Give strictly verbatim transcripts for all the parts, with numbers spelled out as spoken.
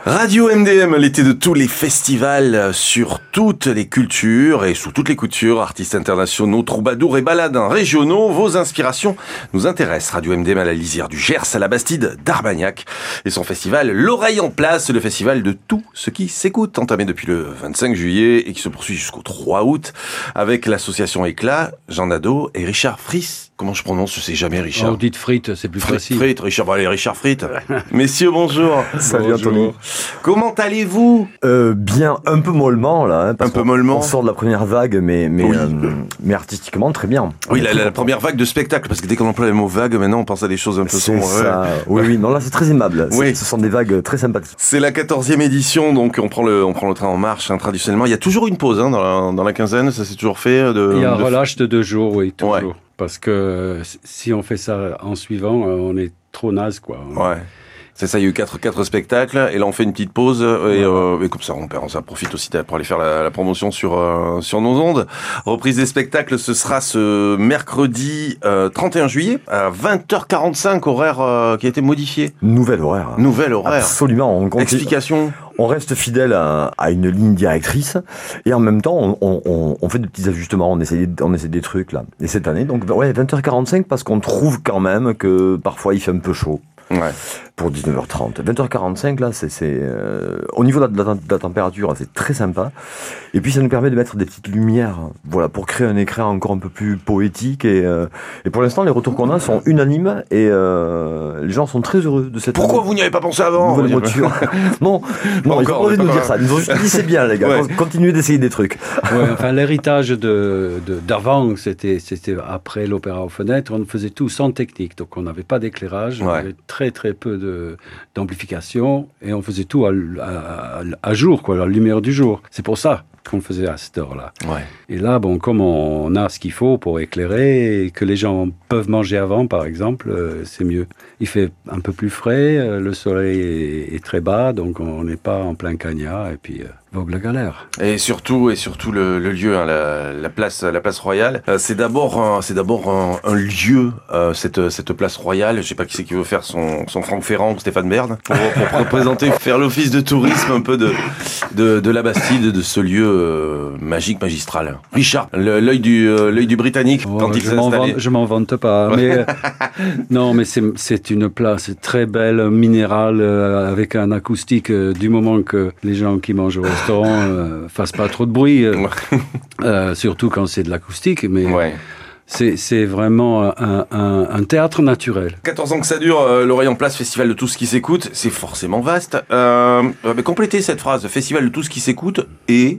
Radio M D M, l'été de tous les festivals sur toutes les cultures et sous toutes les coutures, artistes internationaux, troubadours et baladins régionaux, vos inspirations nous intéressent. Radio M D M à la lisière du Gers, à la Bastide d'Armagnac et son festival L'Oreille en Place, le festival de tout ce qui s'écoute, entamé depuis le vingt-cinq juillet et qui se poursuit jusqu'au trois août avec l'association Éclat, Jean Nadeau et Richard Friss. Comment je prononce? Je sais jamais, Richard. Oh, dites Frites, c'est plus Frites, facile. Frites, Richard, bon, allez, Richard Frites. Messieurs, bonjour. Salut Anthony. Comment allez-vous? Euh, bien, un peu mollement là. Hein, parce Un peu mollement. On sort de la première vague, mais mais Oui. euh, mais artistiquement très bien. On Oui, est la, très la content. première vague de spectacle, parce que dès qu'on emploie le mot vague, maintenant on pense à des choses un peu C'est sombres. ça. Oui, oui. Non, là c'est très aimable. C'est- Oui. Ce sont des vagues très sympathiques. C'est la quatorzième édition, donc on prend le, on prend le train en marche, hein, traditionnellement. Il y a toujours une pause hein, dans, la, dans la quinzaine, ça s'est toujours fait. De, Il y a un de- relâche de deux jours, oui, toujours. Ouais. Parce que si on fait ça en suivant, euh, on est trop naze, quoi. Ouais. C'est ça, il y a eu quatre, quatre spectacles, et là on fait une petite pause, et, euh, et comme ça on, on ça profite aussi pour aller faire la, la promotion sur, euh, sur nos ondes. Reprise des spectacles, ce sera ce mercredi euh, trente et un juillet, à vingt heures quarante-cinq, horaire euh, qui a été modifié. Nouvelle horaire. Nouvel horaire. Absolument. On continue. Explication. On reste fidèle à, à une ligne directrice et en même temps on, on, on- on fait des petits ajustements, on essaie, on essaie des trucs là. Et cette année, donc ouais, vingt heures quarante-cinq parce qu'on trouve quand même que parfois il fait un peu chaud Ouais. pour dix-neuf heures trente. vingt heures quarante-cinq là, c'est c'est euh, au niveau de la, de la- de la température, c'est très sympa. Et puis ça nous permet de mettre des petites lumières, voilà, pour créer un écran encore un peu plus poétique. Et, euh, et pour l'instant, les retours qu'on a sont unanimes et euh, les gens sont très heureux de cette. Pourquoi vous n'y avez pas pensé avant? Nouvelle voiture. Non, non, ils encore, ont pas osé pas nous dire encore. ça. Ils nous ont juste dit c'est bien, les gars. Ouais. Con- Continuez d'essayer des trucs. Ouais, enfin, l'héritage de, de, d'avant, c'était, c'était après l'opéra aux fenêtres, on faisait tout sans technique. Donc, on n'avait pas d'éclairage, on Ouais. avait très, très peu de, d'amplification et on faisait tout à, à, à jour, quoi, à la lumière du jour. C'est pour ça qu'on le faisait à cette heure-là. Ouais. Et là, bon, comme on a ce qu'il faut pour éclairer et que les gens peuvent manger avant, par exemple, euh, c'est mieux. Il fait un peu plus frais, euh, le soleil est, est très bas, donc on n'est pas en plein cagnard et puis euh, vogue la galère. Et surtout, et surtout le, le lieu, hein, la, la place, la place royale. Euh, c'est d'abord, un, c'est d'abord un, un lieu, euh, cette, cette place royale. Je sais pas qui c'est qui veut faire son, son Franck Ferrand ou Stéphane Bern pour, pour représenter, faire l'office de tourisme un peu de, de, de la Bastide, de ce lieu euh, magique, magistral. Richard, le- l'œil du, euh, l'œil du Britannique Oh, quand il je, s'est m'en installé. vante, je m'en vante pas, mais euh, non, mais c'est, c'est une place très belle, minérale, euh, avec un acoustique euh, du moment que les gens qui mangent au restaurant euh, fassent pas trop de bruit, euh, euh, surtout quand c'est de l'acoustique, mais Ouais. c'est, c'est vraiment un, un, un théâtre naturel. quatorze ans que ça dure, euh, l'Oreille en Place, festival de tout ce qui s'écoute, c'est forcément vaste. Euh, euh, mais complétez cette phrase, festival de tout ce qui s'écoute et...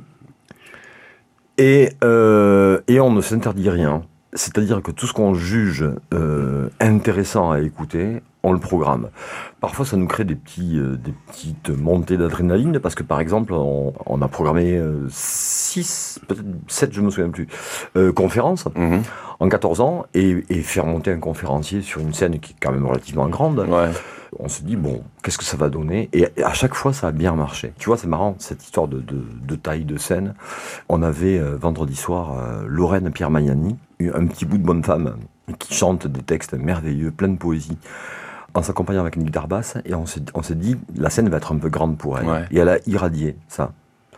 Et, euh, et on ne s'interdit rien. C'est-à-dire que tout ce qu'on juge euh, intéressant à écouter, on le programme. Parfois, ça nous crée des, petits, euh, des petites montées d'adrénaline, parce que par exemple, on, on a programmé euh, six, peut-être sept, je me souviens plus, euh, conférences Mhm. en quatorze ans, et, et faire monter un conférencier sur une scène qui est quand même relativement grande. Ouais. On se dit, bon, qu'est-ce que ça va donner? Et à chaque fois, ça a bien marché. Tu vois, c'est marrant, cette histoire de, de, de taille de scène. On avait euh, vendredi soir euh, Lorraine Pierre Magnani, un petit bout de bonne femme qui chante des textes merveilleux, plein de poésie, en s'accompagnant avec une guitare basse. Et on s'est, on s'est dit, la scène va être un peu grande pour elle. Ouais. Et elle a irradié ça.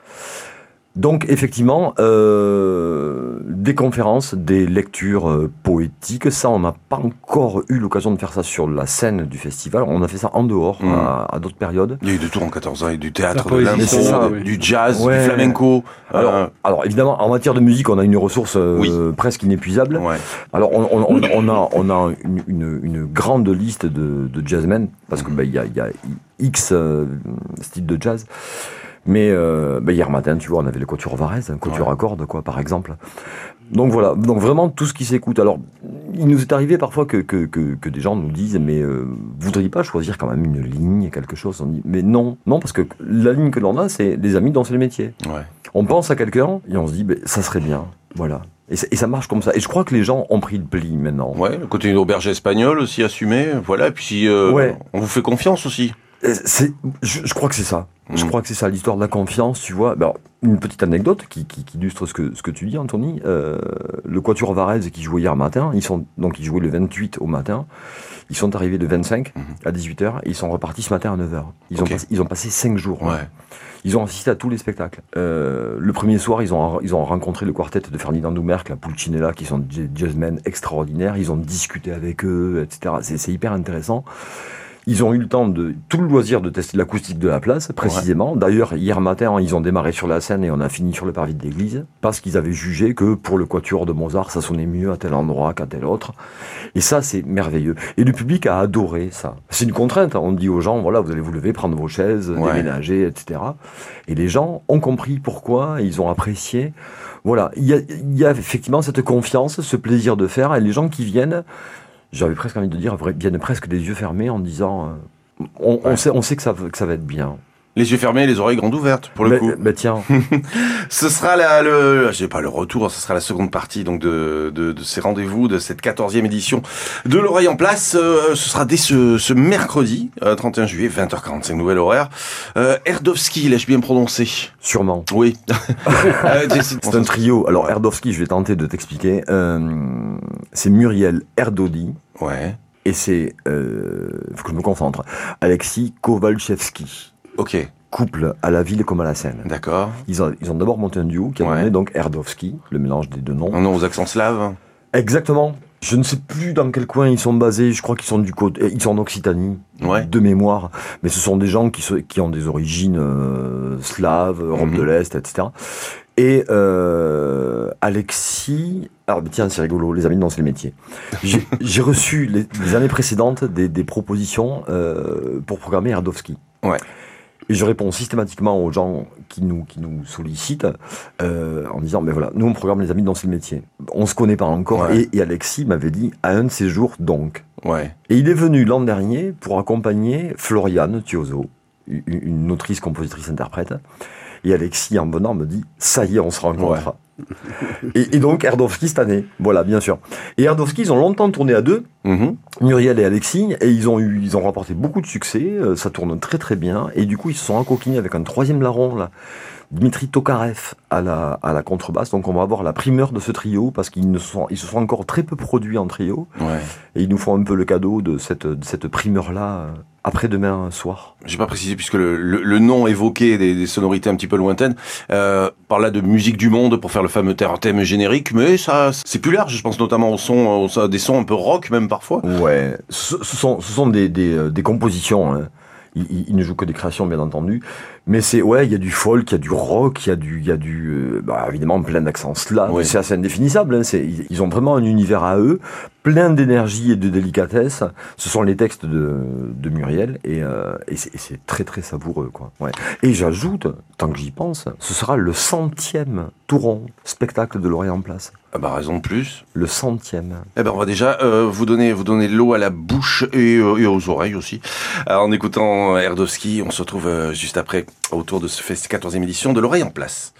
Donc, effectivement, euh, des conférences, des lectures euh, poétiques, ça, on n'a pas encore eu l'occasion de faire ça sur la scène du festival. On a fait ça en dehors, Mmh. à, à d'autres périodes. Il y a eu de tout en quatorze ans, il y a eu du théâtre, La de poésie, l'impro, c'est ça, oui. du jazz, Ouais. du flamenco. Alors, euh, alors, évidemment, en matière de musique, on a une ressource euh, Oui. presque inépuisable. ouais. Alors, on, on, on, on a, on a une, une, une grande liste de, de jazzmen, parce que bah, il y, a, il y a X euh, styles de jazz. Mais euh, bah, hier matin, tu vois, on avait le Quatuor Varese, un Quatuor Ouais. à cordes, quoi, par exemple. Donc voilà, donc vraiment tout ce qui s'écoute. Alors, il nous est arrivé parfois que, que, que, que des gens nous disent, mais euh, vous voudriez pas choisir quand même une ligne, quelque chose? On dit, mais non, non, parce que la ligne que l'on a, c'est les amis dont c'est le métier. Ouais. On pense à quelqu'un et on se dit, ben, ça serait bien, voilà. Et ça, et ça marche comme ça. Et je crois que les gens ont pris le pli maintenant. Ouais, le côté auberge espagnole aussi assumé, voilà, et puis si, euh, Ouais. on vous fait confiance aussi. c'est, je, je crois que c'est ça. Mmh. Je crois que c'est ça, l'histoire de la confiance, tu vois. Alors, une petite anecdote qui, qui, qui illustre ce que, ce que tu dis, Anthony. Euh, le Quatuor Varese qui jouait hier matin, ils sont, donc ils jouaient le vingt-huit au matin, ils sont arrivés le vingt-cinq mmh. à dix-huit heures et ils sont repartis ce matin à neuf heures. Ils, okay. ont, passé, ils ont passé cinq jours. Ouais. Hein. Ils ont assisté à tous les spectacles. Euh, le premier soir, ils ont, ils ont rencontré le quartet de Ferdinand Doumerc, la Pulcinella, qui sont des jazzmen extraordinaires. Ils ont discuté avec eux, et cetera. C'est, c'est hyper intéressant. Ils ont eu le temps de tout le loisir de tester l'acoustique de la place, précisément. Ouais. D'ailleurs, hier matin, ils ont démarré sur la scène et on a fini sur le parvis de l'église, parce qu'ils avaient jugé que pour le quatuor de Mozart, ça sonnait mieux à tel endroit qu'à tel autre. Et ça, c'est merveilleux. Et le public a adoré ça. C'est une contrainte. On dit aux gens, voilà, vous allez vous lever, prendre vos chaises, ouais. déménager, et cetera. Et les gens ont compris pourquoi, ils ont apprécié. Voilà, il y a, il y a effectivement cette confiance, ce plaisir de faire, et les gens qui viennent, j'avais presque envie de dire, viennent presque des yeux fermés en disant euh, on, ouais. on, sait, on sait que ça, que ça va être bien. Les yeux fermés, les oreilles grandes ouvertes, pour le bah, coup. Bah tiens. Ce sera la, le, je sais pas, le retour, ce sera la seconde partie, donc, de, de, de ces rendez-vous, de cette quatorzième édition de l'Oreille en Place. Euh, ce sera dès ce, ce mercredi, euh, trente et un juillet, vingt heures quarante-cinq, nouvel horaire. Euh, Erdowski, l'ai-je bien prononcé? Sûrement. Oui. euh, c'est un trio. Alors, Erdowski, je vais tenter de t'expliquer. Euh, c'est Muriel Erdodi. Ouais. Et c'est, euh, faut que je me concentre, Alexis Kowalczewski. Ok. Couple à la ville comme à la scène. D'accord. Ils ont, ils ont d'abord monté un duo qui a ouais. donné donc Erdowski, le mélange des deux noms. Un nom aux accents slaves. Exactement. Je ne sais plus dans quel coin ils sont basés. Je crois qu'ils sont du côté, ils sont en Occitanie, ouais. de mémoire. Mais ce sont des gens qui, se, qui ont des origines euh, slaves, Europe mm-hmm. de l'Est, et cetera. Et euh, Alexis, alors tiens c'est rigolo, les amis dans c'est le métier. J'ai, j'ai reçu les, les années précédentes des, des propositions euh, pour programmer Erdowski. Ouais. Et je réponds systématiquement aux gens qui nous, qui nous sollicitent euh, en disant, mais voilà, nous on programme les amis dans ce métier. On se connaît pas encore. Ouais. Et, et Alexis m'avait dit, à un de ces jours donc. Ouais. Et il est venu l'an dernier pour accompagner Floriane Thiozo, une, une autrice, compositrice, interprète. Et Alexis, en venant, me dit, ça y est, on se rencontre. Ouais. et, et donc, Erdowski cette année. Voilà, bien sûr. Et Erdowski, ils ont longtemps tourné à deux, mm-hmm. Muriel et Alexis, et ils ont eu, ils ont remporté beaucoup de succès. Euh, ça tourne très très bien. Et du coup, ils se sont encoquinés avec un troisième larron, là. Dmitri Tokarev à la, à la contrebasse. Donc, on va avoir la primeur de ce trio parce qu'ils ne sont, ils se sont encore très peu produits en trio. Ouais. Et ils nous font un peu le cadeau de cette, de cette primeur-là. Euh, après-demain soir. J'ai pas précisé puisque le, le, le nom évoquait des, des sonorités un petit peu lointaines. Euh, par là de musique du monde pour faire le fameux thème générique, mais ça c'est plus large. Je pense notamment au son, au, des sons un peu rock même parfois. Ouais, ce, ce sont, ce sont des, des, des compositions. Hein. Il, il, il ne joue que des créations bien entendu, mais c'est ouais, il y a du folk, il y a du rock, il y a du, il y a du, euh, bah, évidemment plein d'accents slaves. Oui. C'est assez indéfinissable. Hein. C'est, ils ont vraiment un univers à eux, plein d'énergie et de délicatesse. Ce sont les textes de, de Muriel et, euh, et, c'est, et c'est très très savoureux quoi. Ouais. Et j'ajoute, tant que j'y pense, ce sera le centième touron spectacle de l'Oreille en Place. Ah bah raison de plus. Le centième. Eh ben on va déjà euh, vous donner vous donner l'eau à la bouche et, euh, et aux oreilles aussi. Alors, en écoutant Erdowski, on se retrouve euh, juste après autour de ce fest quatorzième édition de l'Oreille en Place.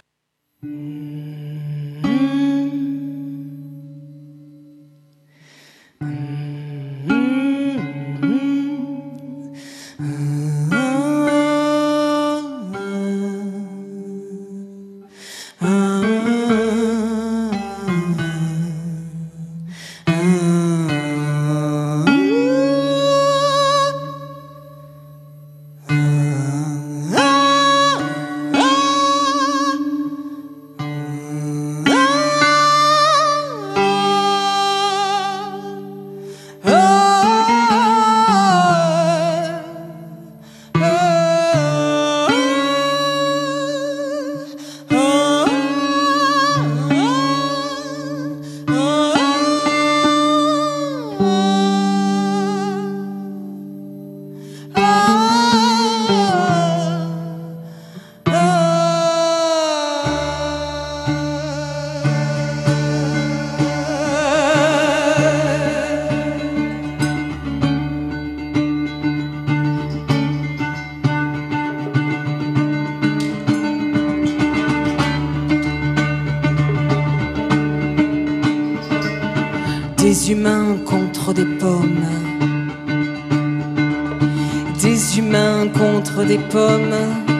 Des humains contre des pommes, des des humains contre des pommes.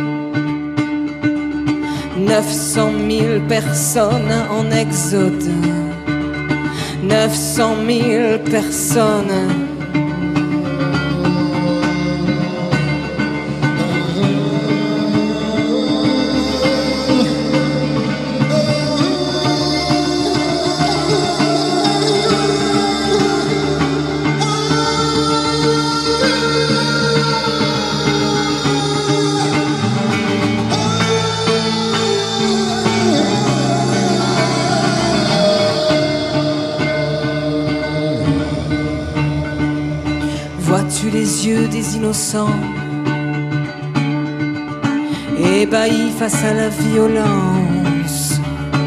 Neuf cent mille personnes en exode. Neuf cent mille personnes. Vois-tu les yeux des innocents, ébahis face à la violence?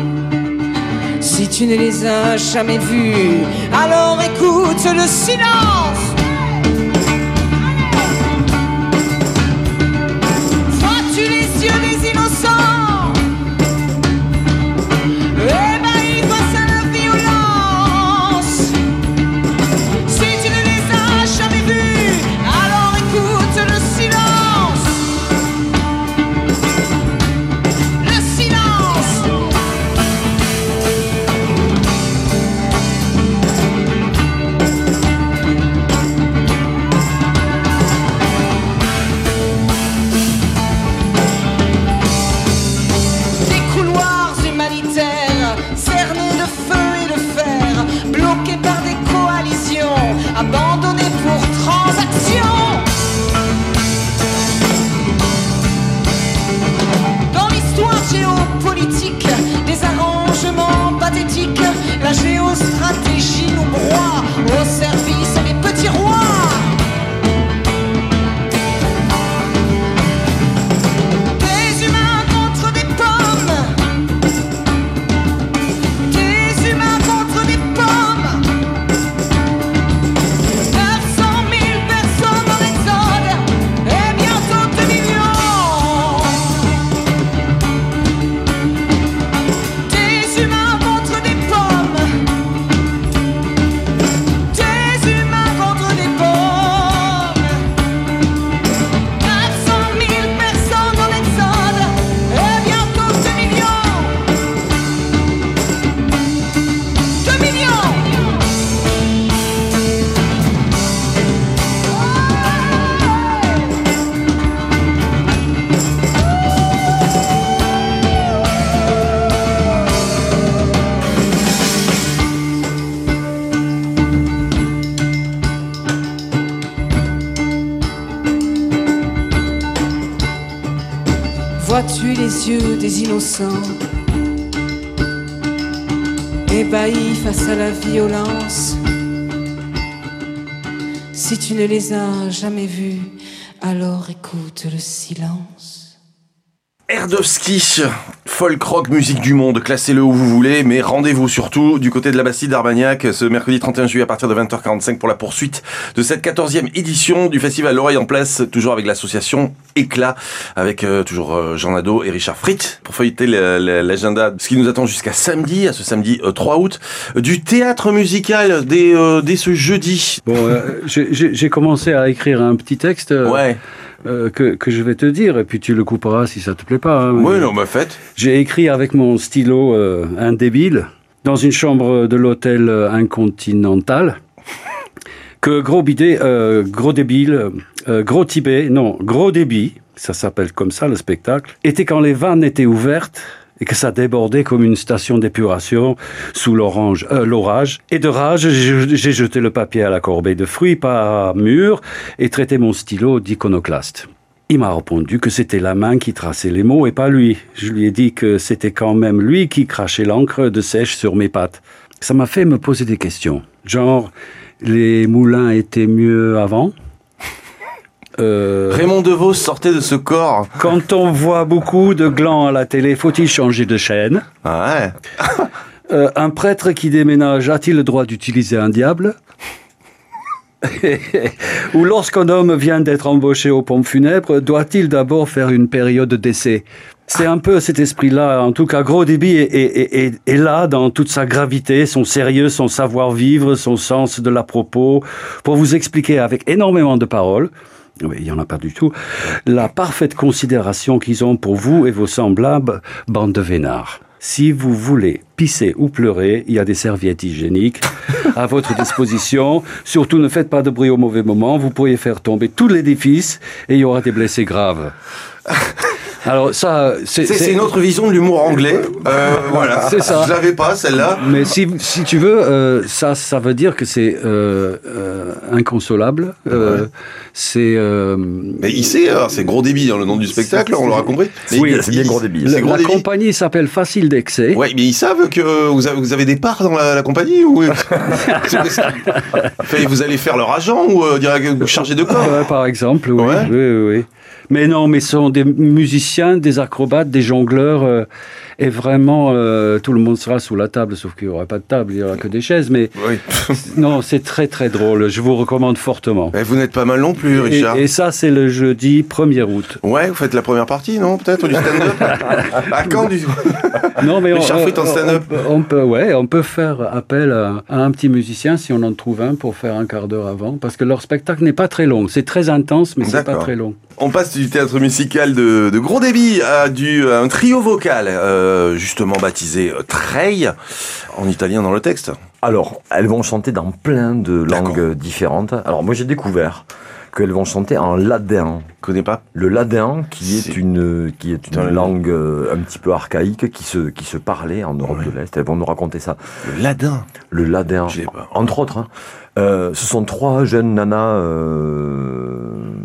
Si tu ne les as jamais vus, alors écoute le silence. Vois-tu les yeux des innocents, ébahis face à la violence? Si tu ne les as jamais vus, alors écoute le silence. Le silence. Des couloirs humanitaires cernés de feu et de fer, bloqués par des coalitions, abandonnés pour transaction. Dans l'histoire géopolitique, des arrangements pathétiques, la géostratégie nous broie au service des petits rois. Des humains contre des pommes. Des humains contre des pommes. Neuf cent mille personnes en exode et bientôt deux millions. Des humains contre des pommes. Des humains contre des pommes. Neuf cent mille personnes en exode et bientôt deux millions. Deux millions. Vois-tu les yeux des innocents, ébahis face à la violence? Si tu ne les as jamais vus, alors écoute le silence. Erdovski, folk rock, musique du monde, classez-le où vous voulez, mais rendez-vous surtout du côté de la Bastide d'Armagnac ce mercredi trente et un juillet à partir de vingt heures quarante-cinq pour la poursuite de cette quatorzième édition du festival L'Oreille en Place, toujours avec l'association Éclat, avec euh, toujours euh, Jean Nadeau et Richard Fritz pour feuilleter le, le, l'agenda, ce qui nous attend jusqu'à samedi, à ce samedi euh, trois août, euh, du théâtre musical dès, euh, dès ce jeudi. Bon, euh, j'ai, j'ai commencé à écrire un petit texte. Euh, ouais. Euh, que, que je vais te dire, et puis tu le couperas si ça te plaît pas. Hein. Oui, non, ma fête. J'ai écrit avec mon stylo euh, indébile, dans une chambre de l'hôtel Incontinental, que gros bidet, euh, gros débile, euh, gros tibet, non, gros débit, ça s'appelle comme ça le spectacle, était quand les vannes étaient ouvertes, et que ça débordait comme une station d'épuration sous l'orange, euh, l'orage. Et de rage, j'ai, j'ai jeté le papier à la corbeille de fruits par mur et traité mon stylo d'iconoclaste. Il m'a répondu que c'était la main qui traçait les mots et pas lui. Je lui ai dit que c'était quand même lui qui crachait l'encre de sèche sur mes pattes. Ça m'a fait me poser des questions. Genre, les moulins étaient mieux avant ? Euh, Raymond DeVos sortait de ce corps. Quand on voit beaucoup de glands à la télé, faut-il changer de chaîne ? Ah ouais. euh, Un prêtre qui déménage a-t-il le droit d'utiliser un diable ? Ou lorsqu'un homme vient d'être embauché aux pompes funèbres, doit-il d'abord faire une période d'essai ? C'est un peu cet esprit-là, en tout cas Gros Débit est, est, est, est là dans toute sa gravité, son sérieux, son savoir-vivre, son sens de l'à-propos, pour vous expliquer avec énormément de paroles Oui, il n'y en a pas du tout. La parfaite considération qu'ils ont pour vous et vos semblables, bande de vénards. Si vous voulez pisser ou pleurer, il y a des serviettes hygiéniques à votre disposition. Surtout, ne faites pas de bruit au mauvais moment. Vous pourriez faire tomber tout l'édifice et il y aura des blessés graves. Alors ça, c'est, c'est, c'est une autre vision de l'humour anglais. Euh, voilà, c'est ça. Je l'avais pas celle-là. Mais si, si tu veux, euh, ça, ça veut dire que c'est euh, euh, inconsolable. Euh, ouais. C'est. Euh, mais il sait, alors, c'est Gros Débit, hein, le nom du spectacle, on l'aura compris. Mais oui, il, c'est bien Gros Débit. Le, gros la débit. compagnie s'appelle Facile d'Excès. Oui, mais ils savent que vous avez, vous avez des parts dans la, la compagnie ou vous allez faire leur agent ou euh, direct, chargé de quoi ouais, par exemple, oui, ouais. oui, oui, oui. Mais non, mais ce sont des musiciens, des acrobates, des jongleurs, euh, et vraiment, euh, tout le monde sera sous la table, sauf qu'il n'y aura pas de table, il n'y aura que des chaises, mais oui. Non, c'est très très drôle, je vous recommande fortement. Et vous n'êtes pas mal non plus, Richard. Et, et ça, c'est le jeudi premier août. Ouais, vous faites la première partie, non, peut-être, du stand-up. À quand du non, mais Richard Fruit en stand-up. On, on, on peut, ouais, on peut faire appel à, à un petit musicien, si on en trouve un, pour faire un quart d'heure avant, parce que leur spectacle n'est pas très long, c'est très intense, mais c'est D'accord. pas très long. On passe du théâtre musical de, de Gros Débit à, du, à un trio vocal, euh, justement baptisé Treille, en italien dans le texte. Alors, elles vont chanter dans plein de D'accord. langues différentes. Alors, moi, j'ai découvert qu'elles vont chanter en ladin. Je connais pas. Le ladin, qui est, est une, qui est une langue euh, un petit peu archaïque, qui se, qui se parlait en Europe oui. de l'Est. Elles vont nous raconter ça. Le ladin. Le ladin. Je l'ai pas. Entre autres, hein. euh, ce sont trois jeunes nanas euh,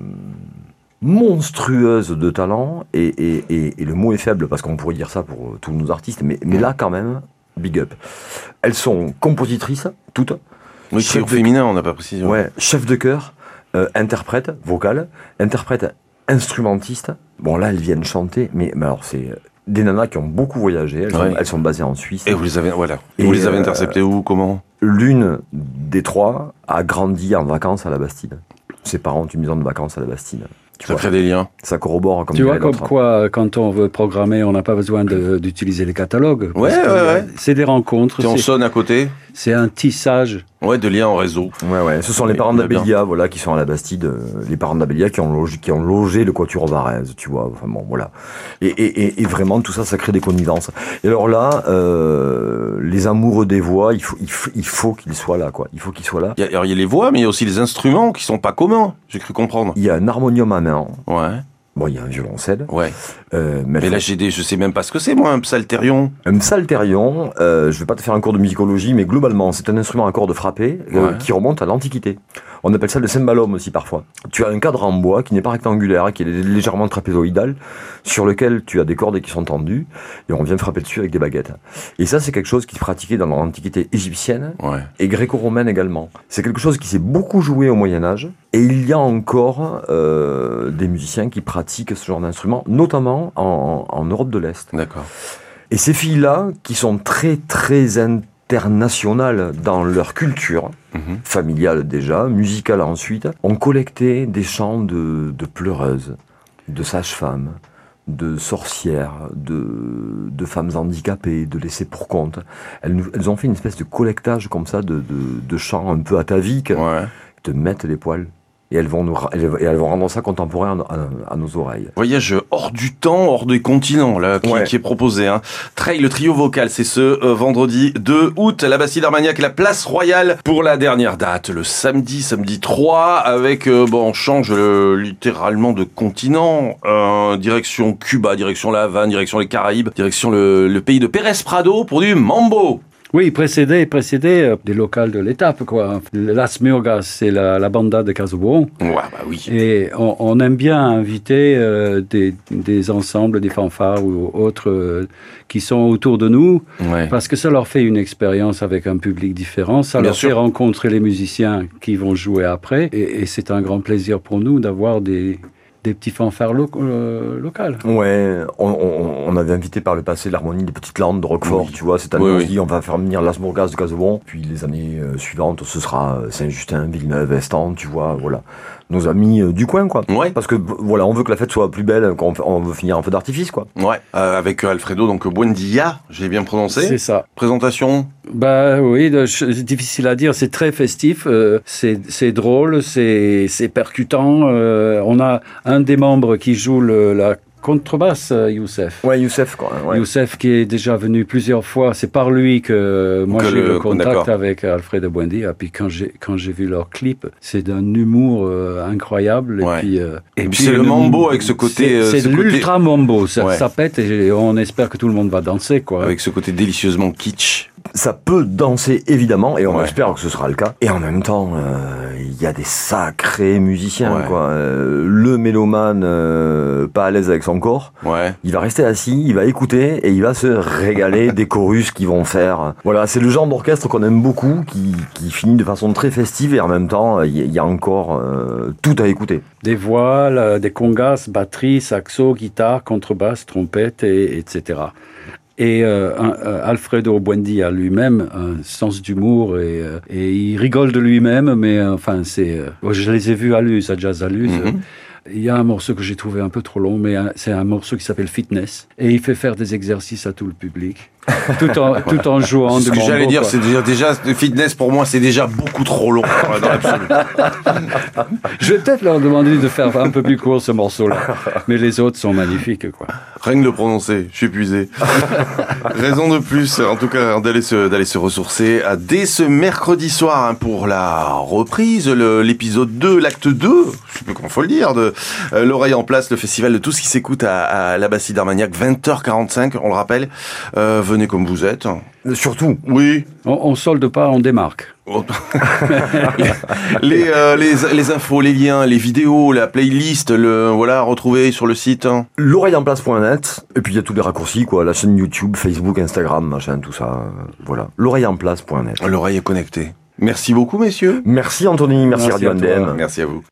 monstrueuses de talent, et, et, et, et le mot est faible, parce qu'on pourrait dire ça pour euh, tous nos artistes, mais, mais là, quand même, big up. Elles sont compositrices, toutes. Oui, c'est au féminin, on n'a pas précisé. Ouais, chef de chœur, euh, interprète, vocale, interprète, instrumentiste. Bon, là, elles viennent chanter, mais, mais alors, c'est des nanas qui ont beaucoup voyagé. Elles, ouais. sont, elles sont basées en Suisse. Et vous les avez, voilà. Et vous les avez euh, interceptées où, comment ? L'une des trois a grandi en vacances à la Bastide. Ses parents ont une maison de vacances à la Bastide. Tu ça vois, crée des liens. Ça corrobore comme tu vois, comme quoi, quand on veut programmer, on n'a pas besoin de, d'utiliser les catalogues. Ouais, ouais, ouais. C'est des rencontres. Si on sonne à côté. C'est un tissage. Ouais, de liens en réseau. Ouais, ouais. Ce sont les parents d'Abélia, voilà, qui sont à la Bastide. Euh, les parents d'Abélia qui ont logé, qui ont logé le Quatuor Varèse, tu vois. Enfin bon, voilà. Et, et, et, et vraiment, tout ça, ça crée des connivences. Et alors là, euh, les amoureux des voix, il faut, il faut, il faut qu'ils soient là, quoi. Il faut qu'ils soient là. Il y a, alors, il y a les voix, mais il y a aussi les instruments qui sont pas communs. J'ai cru comprendre. Il y a un harmonium à main. Ouais. Bon, il y a un violoncelle. Ouais. Euh, mais mais là, j'ai des, je sais même pas ce que c'est, moi, un psalterion. Un psalterion, euh, je vais pas te faire un cours de musicologie, mais globalement, c'est un instrument à cordes frappées euh, ouais. qui remonte à l'Antiquité. On appelle ça le cymbalum aussi parfois. Tu as un cadre en bois qui n'est pas rectangulaire, qui est légèrement trapézoïdal, sur lequel tu as des cordes qui sont tendues, et on vient frapper dessus avec des baguettes. Et ça, c'est quelque chose qui se pratiquait dans l'Antiquité égyptienne ouais. et gréco-romaine également. C'est quelque chose qui s'est beaucoup joué au Moyen-Âge, et il y a encore euh, des musiciens qui pratiquent ce genre d'instrument, notamment en, en Europe de l'Est. D'accord. Et ces filles-là, qui sont très très internationales dans leur culture, mmh. familiale déjà, musicale ensuite, ont collecté des chants de, de pleureuses, de sages-femmes, de sorcières, de, de femmes handicapées, de laissées pour compte. Elles, elles ont fait une espèce de collectage comme ça de, de, de chants un peu ataviques, ouais. te mettent les poils. Et elles vont nous, elles, et elles vont rendre ça contemporain à, à, à nos oreilles. Voyage hors du temps, hors des continents, là, qui, ouais. qui est proposé, hein. Treille, le trio vocal, c'est ce euh, vendredi deux août, la Bastide Armagnac, la Place Royale, pour la dernière date, le samedi, samedi trois, avec, euh, bon, on change euh, littéralement de continent, euh, direction Cuba, direction la Havane, direction les Caraïbes, direction le, le pays de Pérez Prado, pour du mambo. Oui, précédé, précédé euh, des locales de l'étape, quoi. Las Murgas, c'est la, la banda de Casobon. Ouais, bah oui. Et on, on aime bien inviter euh, des, des ensembles, des fanfares ou autres euh, qui sont autour de nous, ouais. parce que ça leur fait une expérience avec un public différent, ça bien leur sûr. Fait rencontrer les musiciens qui vont jouer après, et, et c'est un grand plaisir pour nous d'avoir des... des petits fanfares lo- euh, locales. Ouais, on, on, on avait invité par le passé l'Harmonie des Petites Landes de Roquefort, oui. tu vois, cette année oui, on se dit oui. on va faire venir Las Murgas de Casobon, puis les années euh, suivantes ce sera Saint-Justin, Villeneuve, Estan, tu vois, voilà. Nos amis euh, du coin, quoi. Ouais. Parce que, voilà, on veut que la fête soit plus belle, qu'on on veut finir en feu d'artifice, quoi. Ouais, euh, avec Alfredo, donc Buendia, j'ai bien prononcé. C'est ça. Présentation Bah oui, c'est difficile à dire. C'est très festif, euh, c'est, c'est drôle, c'est, c'est percutant. Euh, on a un des membres qui joue le, la contrebasse, Youssef. Ouais, Youssef, quoi. Ouais. Youssef qui est déjà venu plusieurs fois. C'est par lui que moi que j'ai eu le, le contact d'accord. avec Alfredo Buendia. Puis quand j'ai quand j'ai vu leur clip, c'est d'un humour euh, incroyable. Ouais. Et puis euh, et, et puis c'est le mambo avec ce côté. C'est, c'est ce de côté... l'ultra mambo. Ça, ouais. ça pète et on espère que tout le monde va danser, quoi. Avec ce côté délicieusement kitsch. Ça peut danser évidemment et on ouais. espère que ce sera le cas. Et en même temps, il euh, y a des sacrés musiciens. Ouais. Quoi. Euh, le mélomane euh, pas à l'aise avec son corps, ouais. il va rester assis, il va écouter et il va se régaler des chorus qui vont faire. Voilà, c'est le genre d'orchestre qu'on aime beaucoup, qui, qui finit de façon très festive et en même temps, il y, y a encore euh, tout à écouter. Des voiles, des congas, batterie, saxo, guitare, contrebasse, trompette, et, etc. Et euh, euh, Alfredo Buendia lui-même un sens d'humour et, euh, et il rigole de lui-même, mais euh, enfin c'est, euh, je les ai vus à Luz, à Jazz à Luz. Mm-hmm. Il y a un morceau que j'ai trouvé un peu trop long, mais un, c'est un morceau qui s'appelle Fitness et il fait faire des exercices à tout le public. Tout en, tout en jouant Ce de que mambo, j'allais dire, quoi. c'est déjà, déjà, le fitness pour moi, c'est déjà beaucoup trop long dans l'absolu. Je vais peut-être leur demander de faire un peu plus court ce morceau-là. Mais les autres sont magnifiques, quoi. Rien que de le prononcer, je suis épuisé. Raison de plus, en tout cas, d'aller se, d'aller se ressourcer dès ce mercredi soir, hein, pour la reprise, le, l'épisode deux, l'acte deux, je sais plus comment faut le dire, de euh, L'Oreille en place, le festival de tout ce qui s'écoute à, à la Bastille d'Armagnac, vingt heures quarante-cinq, on le rappelle. Euh, venez comme vous êtes. Surtout. Oui. On, on solde pas, on démarque. les, les, euh, les, les infos, les liens, les vidéos, la playlist, le, voilà, retrouver sur le site. Hein. l'oreille en place point net. Et puis il y a tous les raccourcis, quoi. La chaîne YouTube, Facebook, Instagram, machin, tout ça. Euh, voilà. l'oreille en place point net. L'oreille est connectée. Merci beaucoup, messieurs. Merci, Anthony. Merci, merci Radio M D M. Merci à vous.